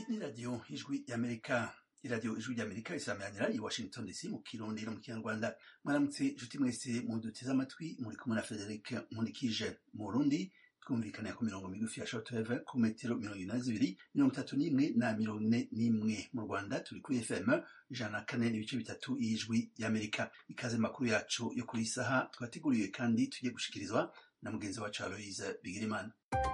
ni radiyo ijwi y'Amerika. iradiyo ijwi ry'Amerika isameranira i Washington DC mu Kirundi no mu Kinyarwanda. Mwaramutse inshuti mwese muduteze amatwi, muri kumwe na Frederic Nkulikije. Mu Burundi twumvikana ku mirongo migufi ya shortwave ku metero 22, 31 na 41. Mu Rwanda turi kuri FM 104.3 y'ijwi y'Amerika. Ikaze makuru yacu yo kuri saha twateguriwe kandi tugiye gushikirizwa na mugenzi wacu Aloise Bigirimana.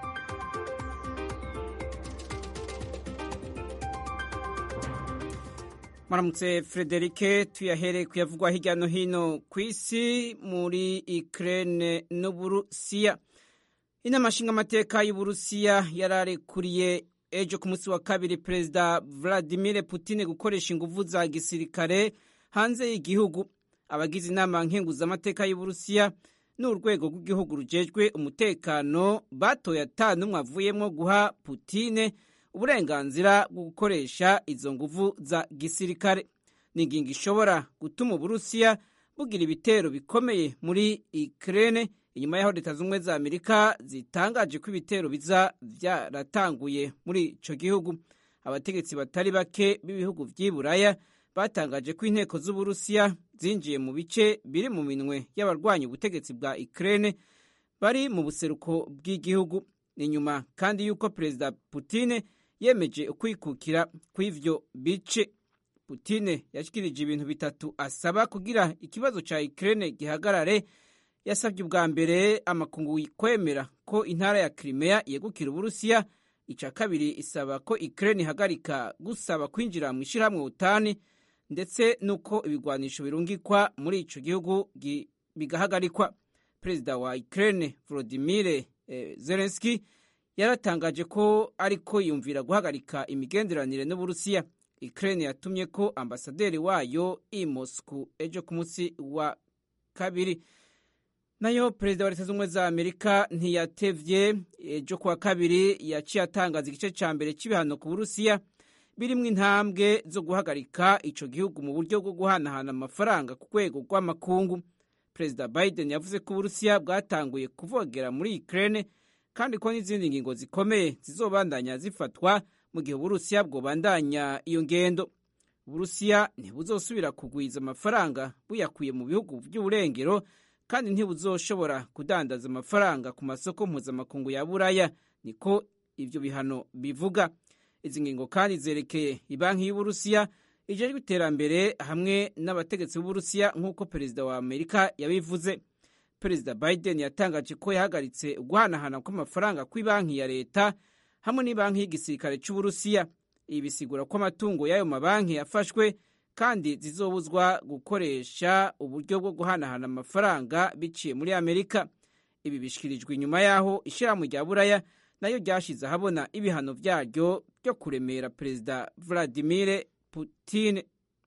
Maramutse Frederike, tuyahere kuyavugwa hirya no hino kw'isi muri Ukraine n'Uburusiya. Inama nshingamateka y'Uburusiya yararekuriye ejo ku munsi wa kabiri Perezida Vladimir Putin gukoresha inguvu za gisirikare hanze y'igihugu. Abagize inama nkenguzamateka y'Uburusiya n'urwego rw'igihugu rujejwe umutekano batoye atanumwe avuyemwo guha Putin uburenganzira bwo gukoresha izo nguvu za gisirikare. Ni ingingo ishobora gutuma Uburusiya bugira ibitero bikomeye muri Ukraine inyuma y'aho Leta Zunze Ubumwe za Amerika zitangaje ko ibitero biza vyaratanguye muri ico gihugu. Abategetsi batari bake b'ibihugu vy'iburaya batangaje ko inteko z'Uburusiya zinjiye mu bice biri mu minwe y'abarwanya ubutegetsi bwa Ukraine bari mu buseruko bw'igihugu. Inyuma kandi yuko Perezida Putin yemeje ukwikukira kw'ivyo bice. Putin yashikirije ibintu bitatu asaba kugira ikibazo ca Ukraine gihagarare. Yasabye ubwa mbere amakungu kwemera ko intara ya Crimea yegukira Uburusiya. Ica kabiri isaba ko Ukraine ihagarika gusaba kwinjira mu ishirahamwe OTAN, ndetse nuko ibigwanisho birungikwa muri ico gihugu bigahagarikwa. Perezida wa Ukraine Volodymyr Zelensky yaratangaje ko ariko yumvira guhagarika imigenderanire n'Uburusiya. Ukraine yatumye ko ambasaderi wayo i Moscow ejo ku munsi wa kabiri. Nayo Perezida wa Leta Zunze Ubumwe za Amerika ntiyatevye. Ejo kuwa kabiri yaciye atangaza igice ca mbere c'ibihano ku Burusiya birimwo intambwe zo guhagarika ico gihugu mu buryo bwo guhanahana amafaranga ku rwego rw'amakungu. Perezida Biden yavuze ko Uburusiya bwatanguye kuvogera muri Ukraine kandi ko n'izindi ngingo zikomeye zizobandanya zifatwa mu gihe Uburusiya bwobandanya iyo ngendo. Uburusiya ntibuzosubira kugwiza amafaranga buyakuye mu bihugu vy'uburengero, kandi ntibuzoshobora kudandaza amafaranga ku masoko mpuzamakungu ya Buraya, niko ivyo bihano bivuga. Izi ngingo kandi zerekeye ibanki y'Uburusiya ijejwe iterambere hamwe n'abategetsi b'Uburusiya nk'uko Perezida wa Amerika yabivuze. Perezida Biden yatangaje ko yahagaritse guhanahana kw'amafaranga kw'ibanki ya leta hamwe n'ibanki y'igisirikare c'Uburusiya. Ibi bisigura ko amatungo y'ayo mabanki yafashwe kandi zizobuzwa gukoresha uburyo bwo guhanahana amafaranga biciye muri Amerika. Ibi bishikirijwe inyuma y'aho ishirahamwe rya Buraya nayo ryashize ahabona ibihano vyaryo byo kuremera Perezida Vladimir Putin.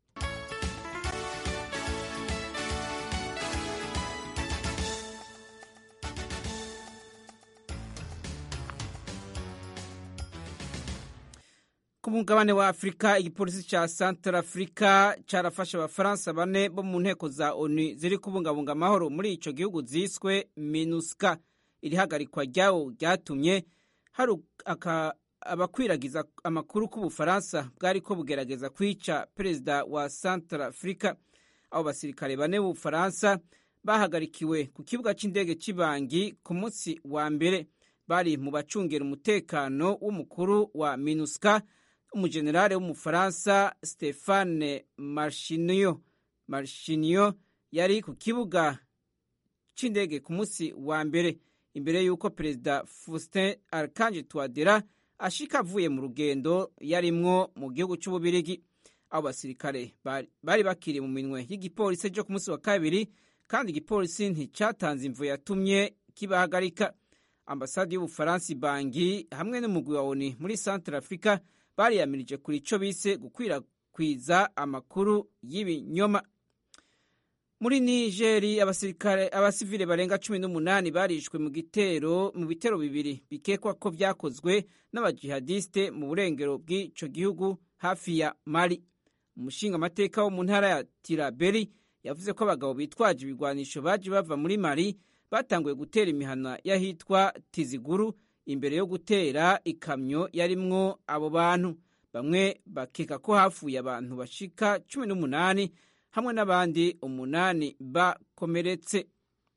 Ku mugabane wa Afrika, igipolisi ca Central Africa carafashe abafaransa 4 bo mu nteko za ONU ziri kubungabunga amahoro muri ico gihugu ziswe MINUSCA. Iri hagarikwa ryawo ryatumye hari abakwiragiza amakuru ku Bufaransa bwariko bugerageza kwica perezida wa Central Africa. Abo basirikare 4 b'Ubufaransa bahagarikiwe ku kibuga c'indege c'Ibangi ku munsi wa mbere. Bari mu bacungera umutekano w'umukuru wa MINUSCA, umujenerale w'umufaransa Stéphane Marchinio yari ku kibuga c'indege ku munsi wa mbere, imbere y'uko Perezida Faustin Archange Touadéra ashika avuye mu rugendo yarimwo mu gihugu c'Ububirigi. Abo basirikare bari bakiri mu minwe y'igipolisi ejo ku munsi wa kabiri, kandi igipolisi nticatanze imvo yatumye kibahagarika. Ambasade y'Ubufaransa Ibangi hamwe n'umugwi wa ONU muri Central Africa bariyamirije kuri ico bise gukwirakwiza amakuru y'ibinyoma. Muri Nigeri abasivile barenga 18 barishwe mu bitero bibiri bikekwa ko vyakozwe n'abajihadiste mu burengero bw'ico gihugu hafi ya Mali. Umushinga amateka wo mu ntara ya Tiraberi yavuze ko abagabo bitwaje ibigwanisho baje bava muri Mali batanguye gutera imihana y'ahitwa Tiziguru imbere yo gutera ikamyo yarimwo abo bantu. bamwe bakeka ko hapfuye abantu bashika 18 hamwe n'abandi 8 bakomeretse.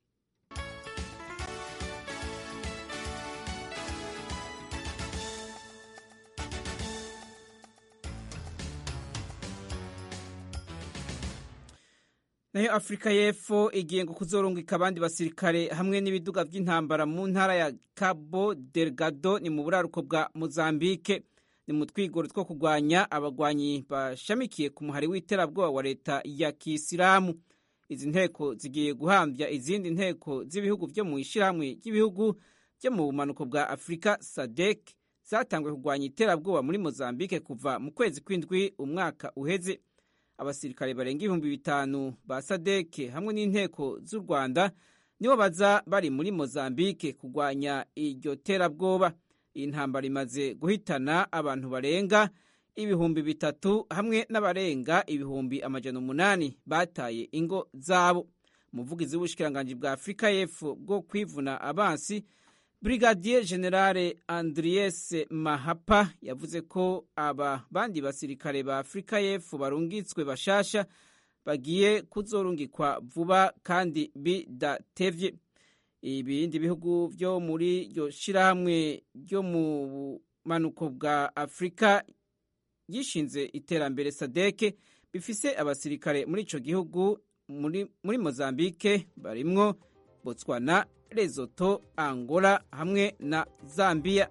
Nayo Afrika y'Epfo igiye ngo kuzorungika abandi basirikare hamwe n'ibiduga vy'intambara mu ntara ya Cabo Delgado ni mu buraruko bwa Mozambique. Ni mu twigoro two kurwanya abagwanyi bashamikiye ku muhari w'iterabwoba wa leta ya Kisilamu. Izi nteko zigiye guhamvya izindi nteko z'ibihugu vyo mu ishirahamwe ry'ibihugu vyo mu bumanuko bwa Afrika SADC zatangwe kurwanya iterabwoba muri Mozambique kuva mu kwezi kw'indwi umwaka uheze. Abasirikare barenga 5,000 ba SADC hamwe n'inteko z'u Rwanda nibo baza bari muri Mozambique kurwanya iryo terabwoba. Iyi ntambara imaze guhitana abantu barenga 3,000 hamwe n'abarenga 800 bataye ingo zabo. Umuvugizi w'ubushikiranganji bwa Afrika y'Epfo bwo kwivuna abansi Brigadier General Andries Mahapa yavuze ko aba bandi basirikare ba Afrika y'Epfo barungitswe bashasha bagiye kuzorungikwa vuba kandi bidatevye. Ibindi bihugu vyo muri iryo shirahamwe ryo mu bumanuko bwa Afrika yishinze iterambere SADC bifise abasirikare muri ico gihugu muri Mozambique barimwo Botswana, Lesotho, Angola hamwe na Zambia.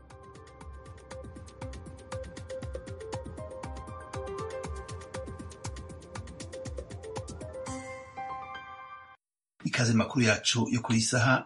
Ikaze makuru yacu yo kuri saha.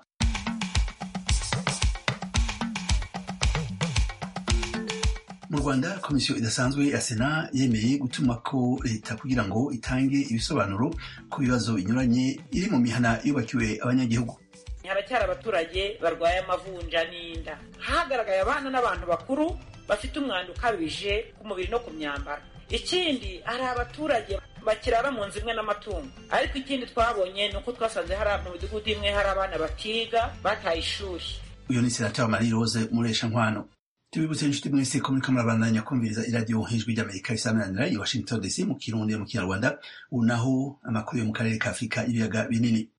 Mu Rwanda komisiyo idasanzwe ya Sena yemeye gutuma ko leta kugira ngo itange ibisobanuro ku bibazo binyuranye iri mu mihana yubakiwe abanyagihugu. Haracyari abaturage barwaye amavunja n'inda, hagaragaye abana n'abantu bakuru bafite umwanda ukabije ku mubiri no ku myambaro. Ikindi hari abaturage bakirara mu nzu imwe n'amatungo, ariko ikindi twabonye nuko twasanze hari mu midugudu imwe hari abana batiga bataye ishuri. Uyu ni Senateri Marie Rose Muresha Nkwano. Tubibutse inshuti mwese ko muriko murabandanya kumviriza iradiyo Ijwi ry'Amerika isamanira i Washington DC mu Kirundi mu Kinyarwanda. Unaho amakuru yo mu karere ka Afrika ibiyaga binini.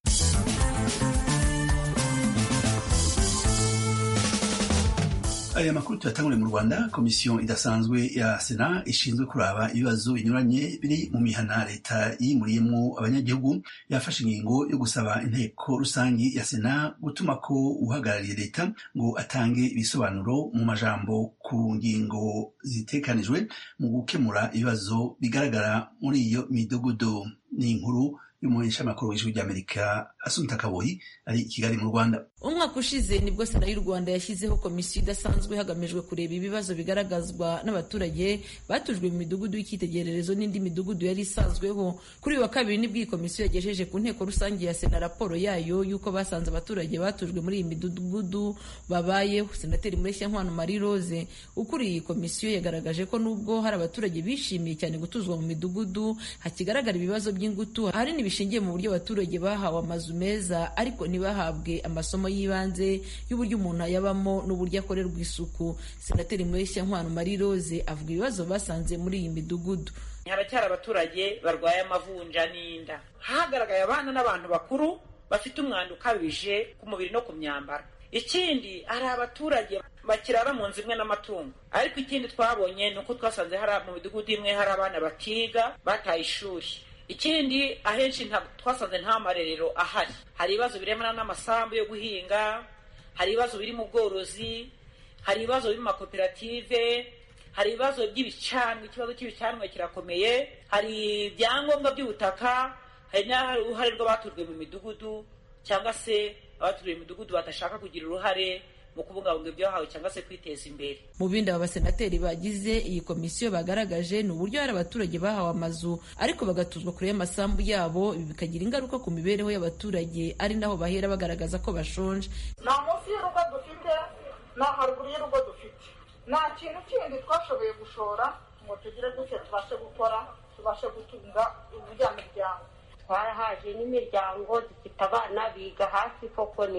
Aya makuru tuyatangure mu Rwanda. Komisiyo idasanzwe ya Sena ishinzwe kuraba ibibazo binyuranye biri mu mihana leta yimuriyemo abanyagihugu yafashe ingingo yo gusaba inteko rusangi ya Sena gutuma ko uhagarariye leta ngo atange ibisobanuro mu majambo ku ngingo zitekanijwe mu gukemura ibibazo bigaragara muri iyo midugudu. Ni inkuru y'umuhesha makuru w'Ijwi ry'Amerika Asumta Kaboyi ari i Kigali mu Rwanda. Umwaka ushize nibwo Sena y'u Rwanda yashyizeho komisiyo idasanzwe hagamijwe kureba ibibazo bigaragazwa n'abaturage batujwe mu midugudu y'icyitegererezo n'indi midugudu yari isanzweho. Kuri uyu wa kabiri nibwo iyi komisiyo yagejeje ku nteko rusange ya Sena raporo yayo y'uko basanze abaturage batujwe muri iyi midugudu babayeho. Senateri Muresha Nkwano Marie Rose ukuriye iyi komisiyo yagaragaje ko nubwo hari abaturage bishimiye cyane gutuzwa mu midugudu, hakigaragara ibibazo by'ingutu hari n'ibishingiye mu buryo abaturage bahawe amazu meza ariko ntibahabwe amasomo y'ibanze y'uburyo umuntu ayabamo n'uburyo akorerwa isuku. Senateri Muresha Nkwano Marie Rose avuga ibibazo basanze muri iyi midugudu. Haracyari abaturage barwaye amavunja n'inda, hagaragaye abana n'abantu bakuru bafite umwanda ukabije ku mubiri no ku myambaro. Ikindi hari abaturage bakirara mu nzu imwe n'amatungo, ariko ikindi twabonye nuko twasanze hari mu midugudu imwe hari abana batiga bataye ishuri. Ikindi ahenshi twasanze nta marerero ahari. Hari ibibazo biremana n'amasambu yo guhinga, hari ibibazo biri mu bworozi, hari ibibazo biri mu makoperative, hari ibibazo by'ibicanwa, ikibazo cy'ibicanwa kirakomeye, hari ibyangombwa by'ubutaka, hari n'uruhare rw'abatujwe mu midugudu cyangwa se abatujwe mu midugudu batashaka kugira uruhare mu kubungabunga ibyo bahawe cyangwa se kwiteza imbere. Mu bindi aba basenateri bagize iyi komisiyo bagaragaje ni uburyo hari abaturage bahawe amazu ariko bagatuzwa kure y'amasambu yabo, ibi bikagira ingaruka ku mibereho y'abaturage ari naho bahera bagaragaza ko bashonje. Nta munsi y'urugo dufite, nta haruguru y'urugo dufite, nta kintu kindi twashoboye gushora ngo tugire gutya tubashe gukora, tubashe gutunga imiryango. Twarahaje n'imiryango dufite abana biga hasi koko nibyo,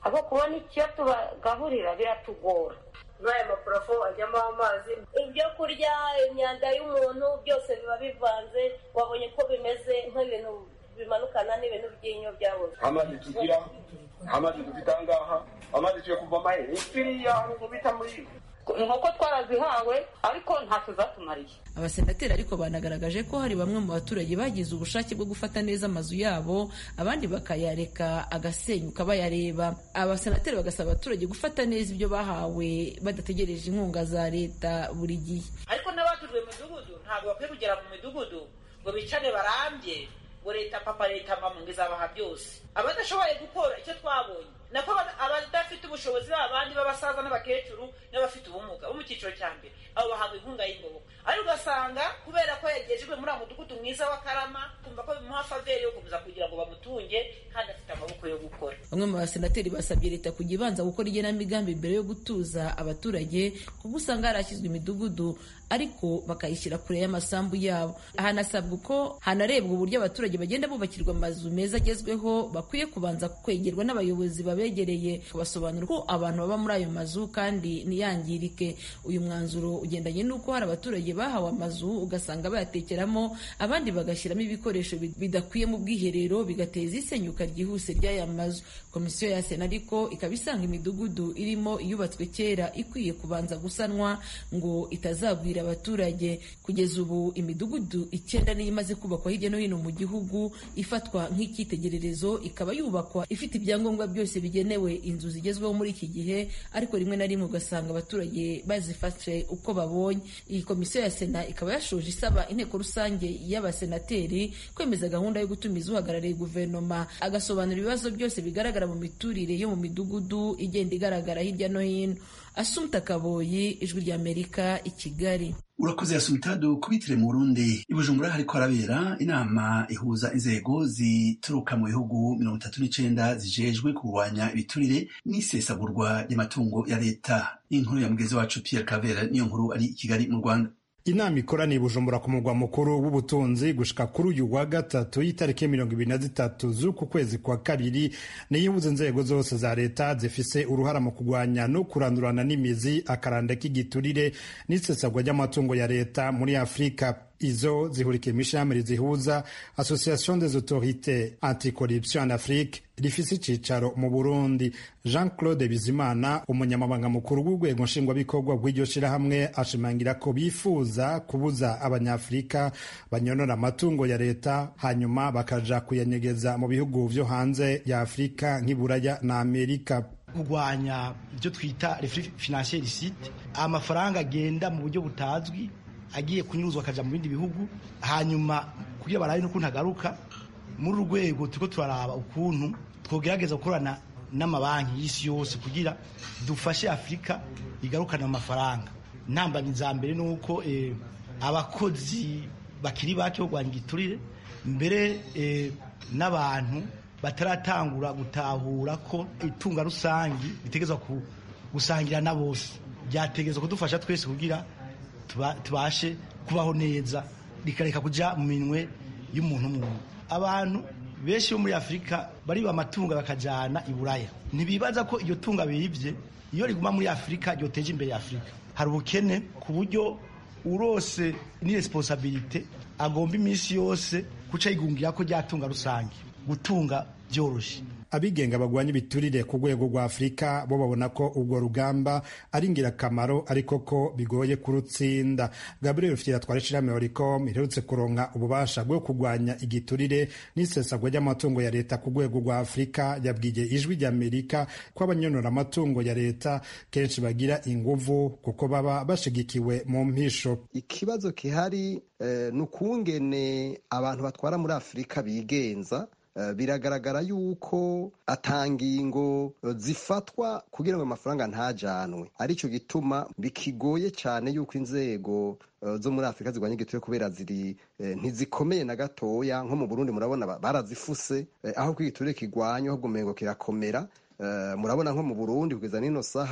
aho kubona icyo tubagaburira biratugora. n'aya maparafo ajyamo amazi, ibyo kurya, imyanda y'umuntu byose biba bivanze, wabonye ko bimeze nk'ibintu bimanukana n'ibintu by'inyo byabuze. Amazi tugira, amazi dufite ahangaha, amazi tuye kuvoma iriya ngo bita muri inkoko twarazihawe ariko ntacyo zatumariye. Abasenateri ariko banagaragaje ko hari bamwe mu baturage bagize ubushake bwo gufata neza amazu yabo, abandi bakayareka agasenyuka bayareba. Abasenateri bagasaba abaturage gufata neza ibyo bahawe badategereje inkunga za leta buri gihe. Ariko n'abatujwe mu midugudu ntabwo bakwiye kugera mu midugudu ngo bicane barambye ngo leta papa leta mama ngo izabaha byose. Abadashoboye gukora icyo twabonye nako abadafite ubushobozi b'abandi b'abasaza n'abakecuru n'abafite ubumuga bo mu cyiciro cya mbere abo bahabwa inkunga y'ingoboka, ariko ugasanga kubera ko yagejejwe muri mudugudu mwiza wa Karama kumva ko bimuha faveri yo gukomeza kugira ngo bamutunge kandi afite amaboko yo gukora. Bamwe mu basenateri basabye leta kujya ibanza gukora igenamigambi mbere yo gutuza abaturage, kuko usanga harashyizwe imidugudu ariko bakayishyira kure y'amasambu yabo. Hanasabwa ko hanarebwa uburyo abaturage bagenda bubakirwa amazu meza agezweho, bakwiye kubanza kwegerwa n'abayobozi babegereye basobanura ko abantu baba muri ayo mazu kandi ntiyangirike. Uyu mwanzuro ugendanye n'uko hari abaturage bahawe amazu ugasanga bayatekeramo, abandi bagashyiramo ibikoresho bidakwiye mu bwiherero, bigateza isenyuka ryihuse ry'aya mazu. Komisiyo ya Sena ariko ikaba isanga imidugudu irimo iyubatswe kera ikwiye kubanza gusanwa ngo itazagwira abaturage. Kugeza ubu imidugudu 9 niyo imaze kubakwa hirya no hino mu gihugu, ifatwa nk'icyitegererezo, ikaba yubakwa ifite ibyangombwa byose bigenewe inzu zigezweho muri iki gihe, ariko rimwe na rimwe ugasanga abaturage bazifashe uko babonye. Iyi komisiyo ya Sena ikaba yashoje isaba inteko rusange y'abasenateri kwemeza gahunda yo gutumiza uhagarariye guverinoma agasobanura ibibazo byose bigaragara mu miturire yo mu midugudu igenda igaragara hirya no hino. Assumpta Kaboyi, Ijwi ry'Amerika, i Kigali. Urakoze Assumpta. Dukubitire mu Burundi, i Bujumbura hariko harabera inama ihuza inzego zituruka mu bihugu 39 zijejwe kurwanya ibiturire n'isesagurwa ry'amatungo ya leta. Inkuru ya mugezi wacu Pierre Claver niyo nkuru ari i Kigali mu Rwanda. Inama ikoraniye i Bujumbura ku mugwa mukuru w'ubutunzi gushika kuri uyu wa gatatu y'itariki 23 z'uku kwezi kwa kabiri, niyihuza inzego zose za leta zifise uruhara mu kugwanya no kurandurana n'imizi akaranda k'igiturire n'isesagwa ry'amatungo ya leta muri Afrika. Izo zihurikiye mw'ishirahamwe zihuza Association des autorités anticorruption en Afrique rifise icicaro mu Burundi. Jean-Claude Bizimana, umunyamabanga mukuru w'urwego nshingwabikorwa bw'iryo shirahamwe, ashimangira ko bifuza kubuza abanyafrika banyonora amatungo ya leta hanyuma bakaja kuyanyegeza mu bihugu vyo hanze ya Afrika nk'Iburaya na Amerika. Kugwanya ibyo twita reflux financier illicite, amafaranga agenda mu buryo butazwi agiye kunyuruzwa akaja mu bindi bihugu, hanyuma kugira barabe n'ukuntu agaruka. Muri urwego turiko turaraba ukuntu twogerageza gukorana n'amabanki y'isi yose kugira dufashe Afrika igarukana amafaranga. Ntambamyi za mbere nuko abakozi bakiri bake bagwanya igiturire, mbere n'abantu bataratangura gutahura ko itunga rusangi bitegezwa gusangira na bose, byategezwa kudufasha twese kugira tubashe kubaho neza, rikareka kuja mu minwe y'umuntu umwe. Abantu benshi bo muri Afrika bari amatungo bakajana i Buraya, ntibibaza ko iyo tunga bibye iyo riguma muri Afrika ryoteje imbere ya Afrika. Hari ubukene ku buryo urose ni responsabilité agomba iminsi yose kuca yigungira ko ryatunga rusange gutunga byoroshe. Abigenga bagwanya ibiturire ku rwego rwa Afrika bo babona ko ubwo rugamba ari ingirakamaro ariko ko bigoye kurutsinda. Gabriel Rufyira twarishirame Oricom iherutse kuronka ububasha bwo kugwanya igiturire n'isesagwa ry'amatungo ya leta ku rwego rwa Afrika yabwiye Ijwi ry'Amerika ko abanyonora amatungo ya leta kenshi bagira inguvu kuko baba bashigikiwe mu mpisho. Ikibazo kihari n'ukungene abantu batwara muri Afrika bigenza. Biragaragara yuko atangingo zifatwa kugira ngo amafaranga ntajanwe, arico gituma bikigoye cyane yuko inzego zo muri Afrika zigwanya igiturire kubera ziri ntizikomeye na gatoya. Nko mu Burundi murabona barazifuse, aho kwigiturire kigwanywa ahubwo mengo kirakomera. Murabona nko mu Burundi kugeza nino saha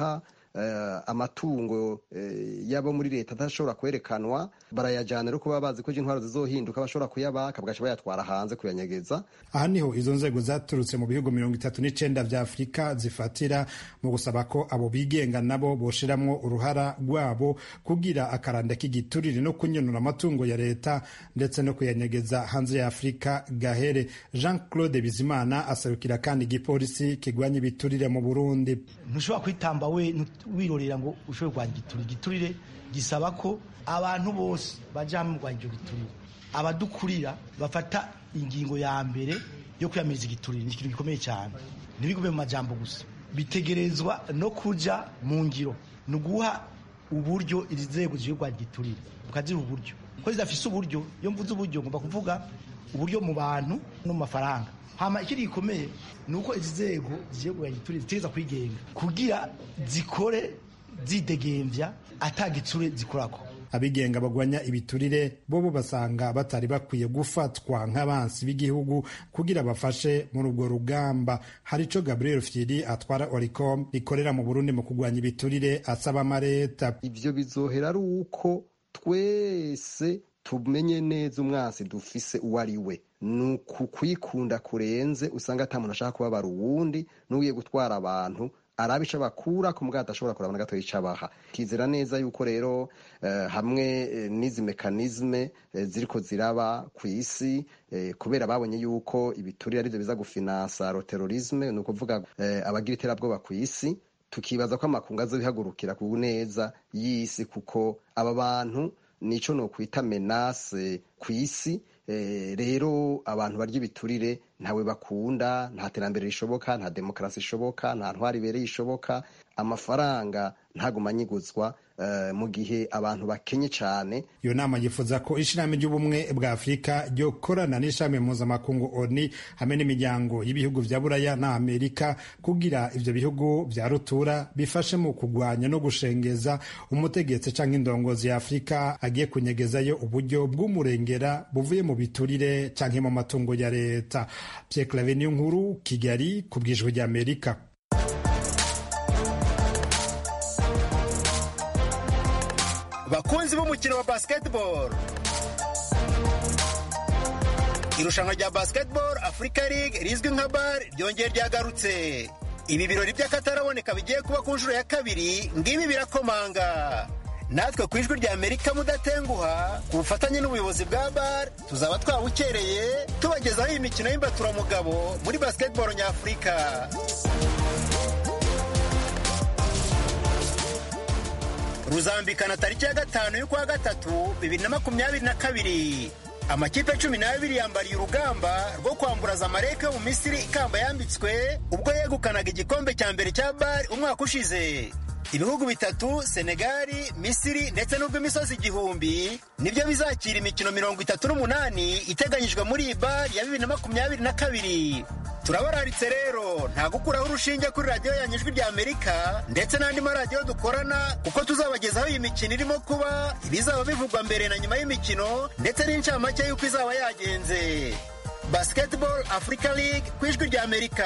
amatungo yabo muri leta adashobora kwerekanwa barayajyana rero kuba bazi ko intwaro zizohinduka bashobora kuyabaka bagaca bayatwara hanze kuyanyegeza. Aha niho izo nzego zaturutse mu bihugu 39 vya Afurika zifatira mu gusaba ko abo bigenga nabo boshiramwo uruhara rwabo kugira akaranda k'igiturire no kunyonora amatungo ya leta ndetse no kuyanyegeza hanze ya Afurika gahere. Jean-Claude Bizimana asabikira kandi igipolisi kigwanya ibiturire mu Burundi. Ntushobora kwitamba wirorera ngo ushobore kurwanya igiturire gisaba ko abantu bose baja mu kurwanya igiturire, abadukurira bafata ingingo ya mbere yo kwiyamiriza igiturire. Ni ikintu gikomeye cyane, ntibigume mu majambo gusa, bitegerezwa no kuja mu ngiro, ni uguha uburyo izi nzego zije kurwanya igiturire, ukaziha uburyo ko zidafise uburyo. Iyo mvuze uburyo ngomba kuvuga uburyo mu bantu no mu mafaranga. Hama ikiri gikomeye ni uko izi nzego zigiye kurwanya igiturire zitegerezwa kwigenga kugira zikore zidegemvya atagiture zikorako. Abigenga bagwanya ibiturire bobo basanga batari bakwiye gufatwa nk'abansi b'igihugu kugira bafashe muri ubwo rugamba. Harico Gabriel Fieri atwara Oricom ikorera mu Burundi mu kugwanya ibiturire asaba amareta. Ivyo bizohera ari uko twese tumenye neza umwansi dufise uwo ari we, ni ukukwikunda kurenze usanga ata muntu ashaka kubabara uwundi, n'ugiye gutwara abantu arabe ico bakura ku mbwa adashobora kurabona gato icabaha. Kizera neza yuko rero hamwe n'izi mekanizme ziriko ziraba ku isi kubera babonye yuko ibiturire arivyo biza gufinansa terrorisme, ni ukuvuga abagira iterabwoba ku isi, tukibaza ko amakungu azobihagurukira ku neza y'isi, kuko aba bantu nico no kwita menace ku isi. Rero abantu barya ibiturire ntawe bakunda, nta terambere rishoboka, nta demokarasi ishoboka, nta ntwari ibereye ishoboka, amafaranga ntaguma anyiguzwa mu gihe abantu bakenye cyane. Iyo nama yifuza ko ishirahamwe ry'ubumwe bwa Afurika ryokorana n'ishirahamwe mpuzamakungu ONU hamwe n'imiryango y'ibihugu vya Buraya na Amerika kugira ivyo bihugu vya rutura bifashe mu kugwanya no gushengeza umutegetsi canke indongozi ya Afurika agiye kunyegezayo uburyo bw'umurengera buvuye mu biturire canke mu matungo ya leta. Pierre Claver Niyonkuru, Kigali, ku bw'ijwi rya Amerika. Bakunzi b'umukino wa basketball, irushanwa rya Basketball Africa League rizwi nka BAL ryongeye ryagarutse. Ibi birori by'akataraboneka bigiye kuba ku nshuro ya kabiri, ngibi birakomanga. Natwe ku ijwi rya Amerika mudatenguha ku bufatanye n'ubuyobozi bwa BAL tuzaba twabukereye tubagezaho iyi mikino y'imbaturaramugabo muri basketball nyafurika. Ruzambikana tariki ya 5 y'ukwa gatatu 2022. Amakipe 12 yambariye urugamba rwo kwambura Zamalek yo mu Misiri ikamba yambitswe ubwo yegukanaga igikombe cya mbere cya BAL umwaka ushize. Ibihugu bitatu, Senegali, Misiri ndetse n'ubw'imisozi igihumbi nibyo bizakira imikino 38 iteganyijwe muri iyi BAL ya 2022. Turabararitse rero nta gukuraho urushinge kuri radiyo yanyu Ijwi rya Amerika ndetse n'andi maradiyo dukorana, kuko tuzabagezaho iyi mikino irimo kuba, ibizaba bivugwa mbere na nyuma y'imikino ndetse n'incamake y'uko izaba yagenze. Basketball Africa League ku Ijwi rya Amerika.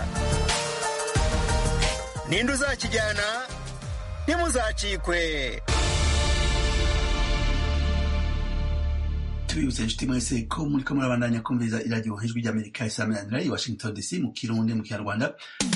Ninde uzakijyana? Ntimuzacikwe. Tubibutse inshuti mwese ko muriko murabandanya kumviriza iradiyo Ijwi rya Amerika isameranira i Washington DC mu Kirundi mu Kinyarwanda.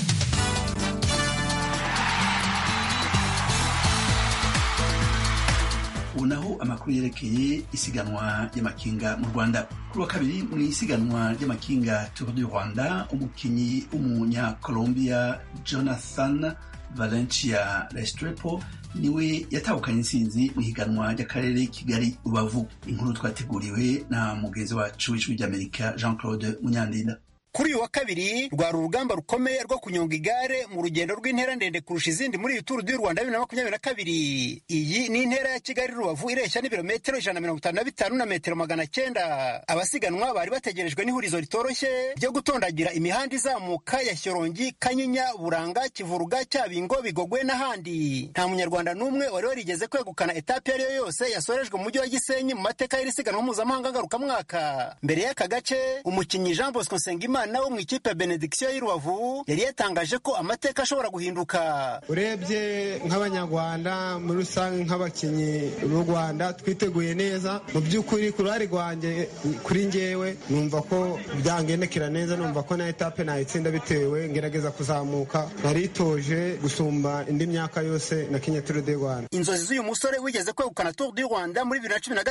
Unaho amakuru yerekeye isiganwa ry'amakinga mu Rwanda. Kuri wa kabiri mu isiganwa ry'amakinga Tour du Rwanda, umukinyi w'umunya Colombia Jonathan Valencia Restrepo niwe yatahukanye intsinzi mu higanwa ry'akarere Kigali Rubavu. Inkuru twateguriwe na mugenzi wacu w'Ijwi ry'Amerika Jean-Claude Munyandinda. Kuri uyu wa kabiri rwari urugamba rukomeye rwo kunyonga igare mu rugendo rw'intera ndende kurusha izindi muri iyi Tour du Rwanda 2022. Iyi ni intera ya Kigali Rubavu ireshya n'ibirometero 155 na metero 900. Abasiganwa bari bategerejwe n'ihurizo ritoroshye ryo gutondagira imihanda izamuka ya Shyorongi, Kanyinya, Buranga, Kivuruga, Cyabingo, Bigogwe n'ahandi. Nta munyarwanda n'umwe wari warigeze kwegukana etape yari yose yasorejwe mu mujyi wa Gisenyi mu mateka y'iri siganwa mpuzamahanga ngarukamwaka. Mbere y'aka gace umukinnyi Jean Bosco Nsengimana Hakizimana wo mu ikipe ya Benediction y'Irubavu yari yatangaje ko amateka ashobora guhinduka. Urebye nk'abanyarwanda muri rusange nk'abakinnyi b'u Rwanda twiteguye neza, mu by'ukuri ku ruhare rwanjye kuri njyewe numva ko byangendekera neza, numva ko na etape nayitsinda bitewe ngerageza kuzamuka, naritoje gusumba indi myaka yose na Kenya Tour du Rwanda. Inzozi z'uyu musore wigeze kwegukana Tour du Rwanda muri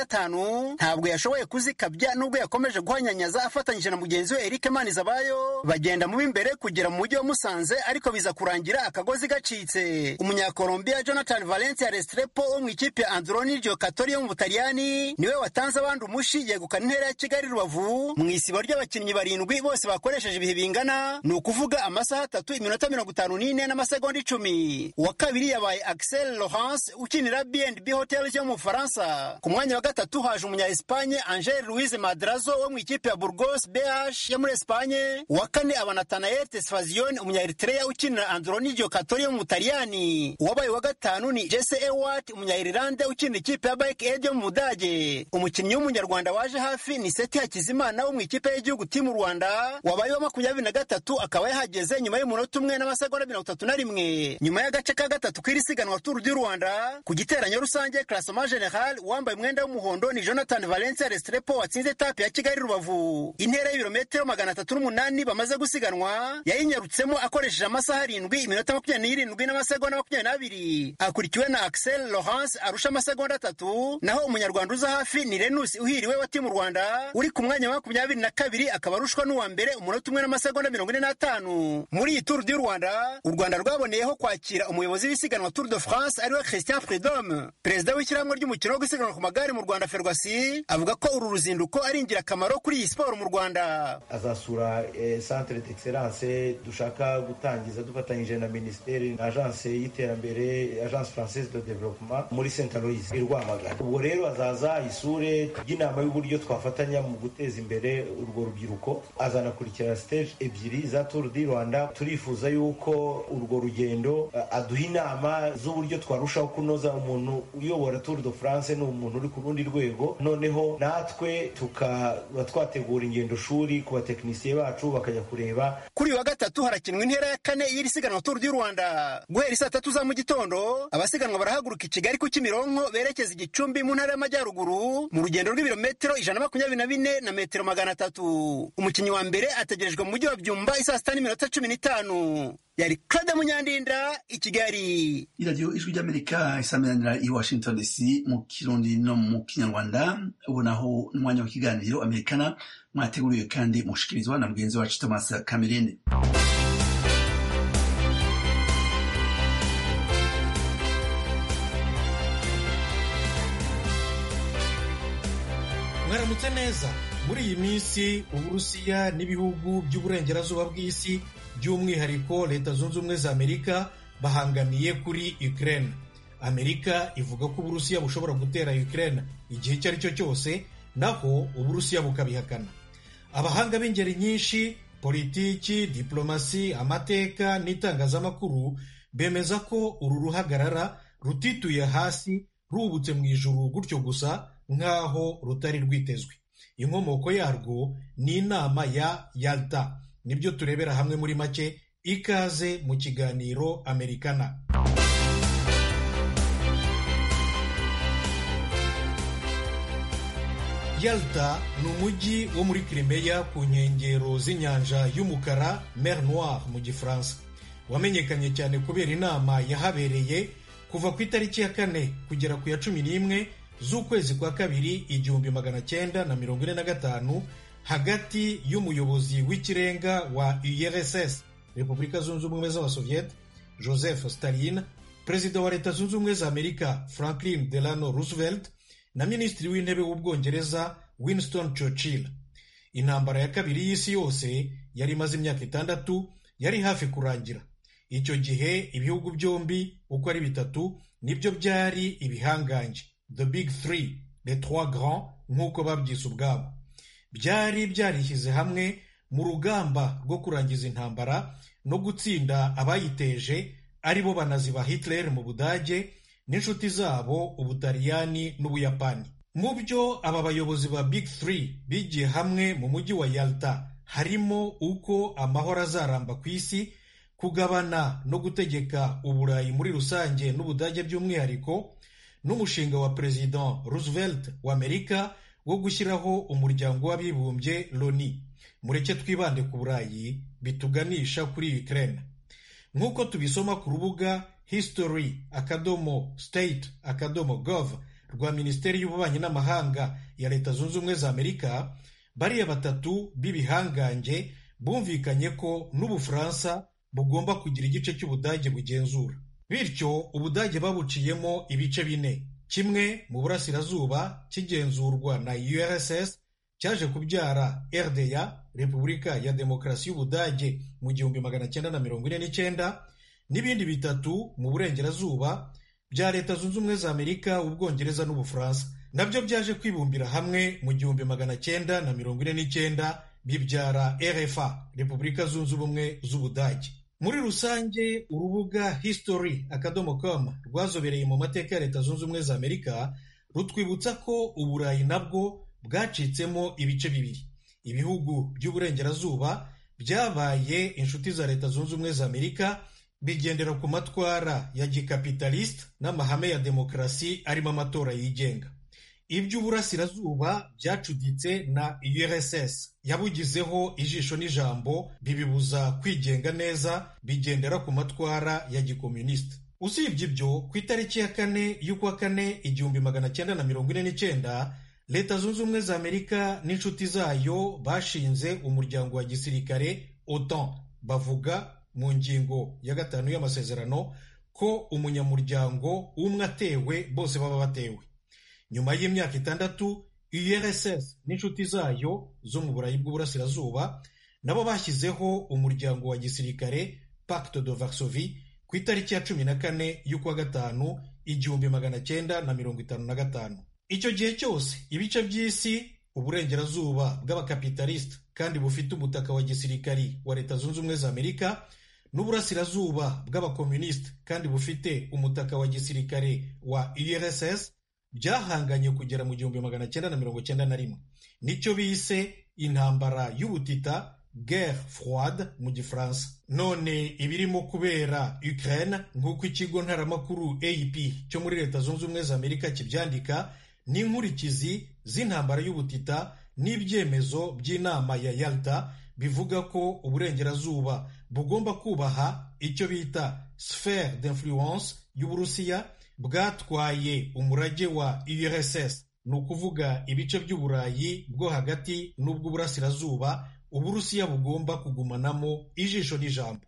2015 ntabwo yashoboye kuzikabya nubwo yakomeje guhanyanyaza afatanyije na mugenzi we Eric Manizabayo bagenda mu imbere kugera mu mujyi wa Musanze, ariko biza kurangira akagozi gacitse. Umunyakolombia Jonathan Valencia Restrepo wo mu ikipe ya Androni Giocatori yo mu Butaliyani niwe watanze abandi umushi yegukana intera ya Kigali Rubavu mu isibo ry'abakinnyi 7 bose bakoresheje ibihe bingana, ni ukuvuga amasaha 3 iminota 54 n'amasegonda 10. Uwa kabiri yabaye Axel Laurence ukinira B&B Hotels yo mu Faransa. Ku mwanya wa gatatu haje umunya Espagne Angel Ruiz Madrazo wo mu ikipe ya Burgos BH yo muri Espagne. Uwa kane aba Nathanael Tesfazion umunya Eritrea ukinira Androni Giocatori yo mu Butaliyani. Uwabaye wa gatanu ni Jesse Ewart umunya Irlande ukinira ikipe ya Bike Aid yo mu Budage. Umukinnyi w'umunyarwanda waje hafi ni Seti Hakizimana wo mu ikipe y'igihugu Team Rwanda, wabaye wa 23 akaba yahageze nyuma y'umunota umwe n'amasegonda 31. Nyuma y'agace ka gatatu kw'iri siganwa Tour du Rwanda ku giteranyo rusange classement general, wambaye umwenda w'umuhondo ni Jonathan Valencia Restrepo watsinze etape ya Kigali Rubavu. Intera y'ibirometero 308 bamaze gusiganwa yayinyarutsemo akoresheje amasaha 7 iminota 27 n'amasegonda 22. Akurikiwe na Axel Laurence arusha amasegonda 3, naho umunyarwanda uza hafi ni Renus Uhiriwe wa Team Rwanda uri ku mwanya wa 22 akaba arushwa n'uwa mbere umunota umwe n'amasegonda 45. Muri iyi Tour du Rwanda u Rwanda rwaboneyeho kwakira umuyobozi w'isiganwa Tour de France ariwe Christian Prudhomme. Perezida w'ishyirahamwe ry'umukino wo gusiganwa ku magare mu Rwanda Ferwasi avuga ko uru ruzinduko ari ingirakamaro kuri iyi siporo mu Rwanda. Azasura centre d'excellence dushaka gutangiza dufatanyije na ministeri na agence y'iterambere, agence française de développement muri Saint Louis i Rwamagana. Ubwo rero azaza isure y'inama y'uburyo twafatanya mu guteza imbere urwo rubyiruko, azanakurikira stage ebyiri za Tour du Rwanda. Turifuza yuko urwo rugendo aduha inama z'uburyo twarushaho kunoza. Umuntu uyobora Tour de France ni umuntu uri ku rundi rwego, noneho natwe tukaba twategura ingendo shuri ku batekinisiye bacu bakajya kureba. Kuri wa gatatu harakinwa intera ya kane y'iri siganwa Tour du Rwanda. Guhera saa 3 za mu gitondo abasiganwa barahaguruka i Kigali ku Kimironko berekeza Igicumbi mu ntara y'Amajyaruguru mu rugendo rw'ibirometero 124 na metero 300. Umukinnyi wa mbere ategerejwe mu mujyi wa Byumba isaa 6:15. Yari Claude Munyandinda i Kigali. Radio Ijwi ry'Amerika isameranira i Washington DC mu Kirundi no mu Kinyarwanda. Ubonaho n'umwanya w'ikiganiro Amerikana mwateguriwe kandi mushikirizwa na mugenzi wacu Thomas Kamirindi. Mwaramutse neza. Muri iyi minsi Uburusiya n'ibihugu by'uburengerazuba bw'isi by'umwihariko Leta Zunze Ubumwe za Amerika bahangamiye kuri Ukraine. Amerika ivuga ko Uburusiya bushobora gutera Ukraine igihe icyo ari cyo cyose, naho Uburusiya bukabihakana. Abahanga b'ingeri nyinshi, politiki, diplomasi, amateka n'itangazamakuru bemeza ko uru ruhagarara rutituye hasi rubutse mu ijuru gutyo gusa nk'aho rutari rwitezwe. Inkomoko yarwo ni inama ya Yalta. Nibyo turebera hamwe muri make. Ikaze mu kiganiro Amerikana. Yalta ni umujyi wo muri Crimea ku nkengero z'inyanja y'umukara, Mer Noire mu gifaransa. Wamenyekanye cyane kubera inama yahabereye kuva ku itariki ya 4 kugera ku ya 11 z'ukwezi kwa kabiri 1945 hagati y'umuyobozi w'ikirenga wa URSS, Repubulika Zunze Ubumwe z'Abasoviet, Joseph Stalin, Perezida wa Leta Zunze Ubumwe za Amerika Franklin Delano Roosevelt na Minisitiri w'Intebe w'Ubwongereza Winston Churchill. Intambara ya kabiri y'isi yose yari imaze imyaka 6, yari hafi kurangira. Icyo gihe ibihugu byombi uko ari bitatu nibyo byari ibihanganje, the big three, les trois grands nk'uko babyise ubwabo. Byari byarishyize hamwe mu rugamba rwo kurangiza intambara no gutsinda abayiteje, ari bo banazi ba Hitler mu Budage n'inshuti zabo Ubutaliyani n'Ubuyapani. Mu byo aba bayobozi ba Big Three bigiye hamwe mu mujyi wa Yalta harimo uko amahoro azaramba ku isi, kugabana no gutegeka uburayi muri rusange n'Ubudage by'umwihariko, n'umushinga wa President Roosevelt wa Amerika wo gushyiraho umuryango w'abibumbye Loni. Mureke twibande ku burayi bituganisha kuri Ukraine. Nk'uko tubisoma ku rubuga history.state.gov rwa Minisiteri y'Ububanyi n'Amahanga ya Leta Zunze Ubumwe za Amerika, bariya batatu b'ibihangange bumvikanye ko n'Ubufaransa bugomba kugira igice cy'Ubudage bugenzura. Bityo Ubudage babuciyemo ibice bine. Kimwe mu burasirazuba kigenzurwa na URSS cyaje kubyara RDA, Repubulika ya Demokarasi y'Ubudage mu 1949, n'ibindi bitatu mu burengerazuba bya Leta Zunze Ubumwe za Amerika, Ubwongereza n'Ubufaransa, nabyo byaje kwibumbira hamwe mu 1949 bibyara RFA, Repubulika Zunze Ubumwe z'Ubudage. Muri rusange urubuga history.com rwazobereye mu mateka ya Leta Zunze Ubumwe za Amerika rutwibutsa ko Uburayi nabwo bwacitsemo ibice bibiri. Ibihugu by'uburengerazuba byabaye inshuti za Leta Zunze Ubumwe za Amerika, bigendera ku matwara ya gikapitaliste n'amahame ya demokarasi arimo amatora yigenga. Iby'uburasirazuba byacuditse na URSS yabugizeho ijisho n'ijambo, bibibuza kwigenga neza, bigendera ku matwara ya gikomuniste. Usibye ibyo, ku itariki ya 4 y'ukwa 4 1949, Leta Zunze Ubumwe za Amerika n'inshuti zayo bashinze umuryango wa gisirikare OTAN. Bavuga mu ngingo ya 5 y'amasezerano ko umunyamuryango umwe atewe bose baba batewe. Nyuma y'imyaka 6, URSS n'inshuti zayo zo mu Burayi bw'uburasirazuba nabo bashyizeho umuryango wa gisirikare Pacte de Varsovie ku itariki ya 14 y'ukwa 5 1955. Icyo gihe cyose ibice by'isi, uburengerazuba bw'abakapitaliste kandi bufite umutaka wa gisirikari wa Leta Zunze Ubumwe za Amerika, n'uburasirazuba bw'abakomuniste kandi bufite umutaka wa gisirikare wa URSS, byahanganye kugera mu 1991. Nicyo bise intambara y'ubutita, guerre froide mu Gifaransa. None ibirimo kubera Ukraine, nk'uko ikigo ntaramakuru AP cyo muri Leta Zunze Ubumwe za Amerika kibyandika, n'inkurikizi z'intambara y'ubutita n'ibyemezo by'inama ya Yalta bivuga ko uburengerazuba bugomba kubaha icyo bita sphere d'influence y'Uburusiya bwatwaye umurage wa URSS, ni ukuvuga ibice by'Uburayi bwo hagati n'ubw'uburasirazuba Uburusiya bugomba kugumanamo ijisho n'ijambo.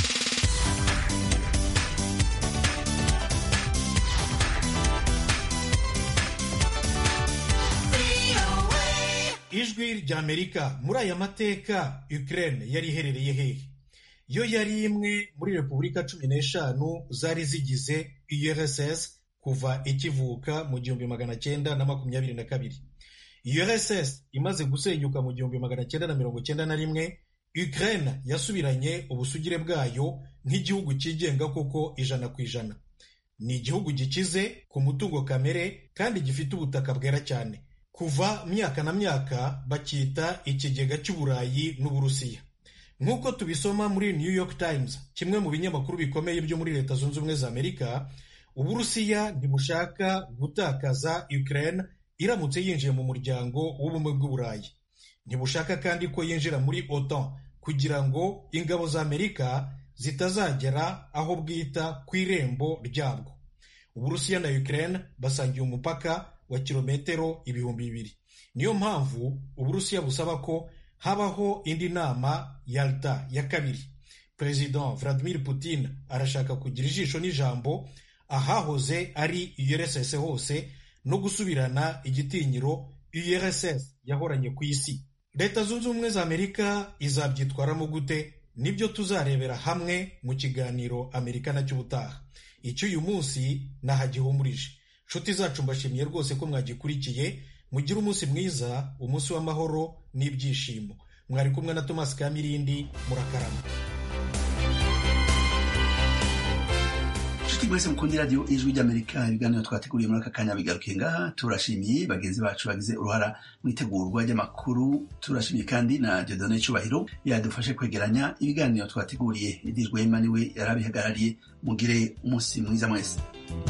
Ijwi rya Amerika. Muri aya mateka Ukraine yari iherereye hehe? Yo yari imwe muri Repubulika 15 zari zigize URSS kuva ikivuka mu 1922. URSS imaze gusenyuka mu 1991, Ukraine yasubiranye ubusugire bwayo nk'igihugu cyigenga koko 100%. Ni igihugu gikize ku mutungo kamere kandi gifite ubutaka bwera cyane. Kuva myaka na myaka bacyita ikigega cy'Uburayi n'Uburusiya. Nk'uko tubisoma muri New York Times, kimwe mu binyamakuru bikomeye byo muri Leta Zunze Ubumwe za Amerika, Uburusiya ntibushaka gutakaza Ukraine iramutse yinjiye mu muryango w'ubumwe bw'Uburayi. Ntibushaka kandi ko yinjira muri OTAN kugira ngo ingabo za Amerika zitazagera aho bwita ku irembo ryabwo. Uburusiya na Ukraine basangiye umupaka wa kilometero 2,000. Niyo mpamvu Uburusiya busaba ko habaho indi nama Yalta ya kabiri. President Vladimir Putin arashaka kugira ijisho n'ijambo ahahoze ari URSS hose no gusubirana igitinyiro URSS yahoranye ku isi. Leta Zunze Ubumwe za Amerika izabyitwaramo gute? Nibyo tuzarebera hamwe mu kiganiro Amerikana cy'ubutaha. Icyo uyu munsi nahagihumurije. Nshuti zacu mbashimiye rwose ko mwagikurikiye. Mugire umunsi mwiza, umunsi w'amahoro n'ibyishimo. Mwari kumwe na Thomas Kamirindi, murakarama. mwese mukunda radiyo ijwi ry'Amerika, ibiganiro twateguriye muri aka kanya bigarukiye ngaha. Turashimiye bagenzi bacu bagize uruhara mu itegurwa ry'amakuru. Turashimiye kandi na Dieudonné Cyubahiro yadufashe kwegeranya ibiganiro twateguriye. Edirwe Emmanuel yarabihagarariye. Mugire umunsi mwiza mwese.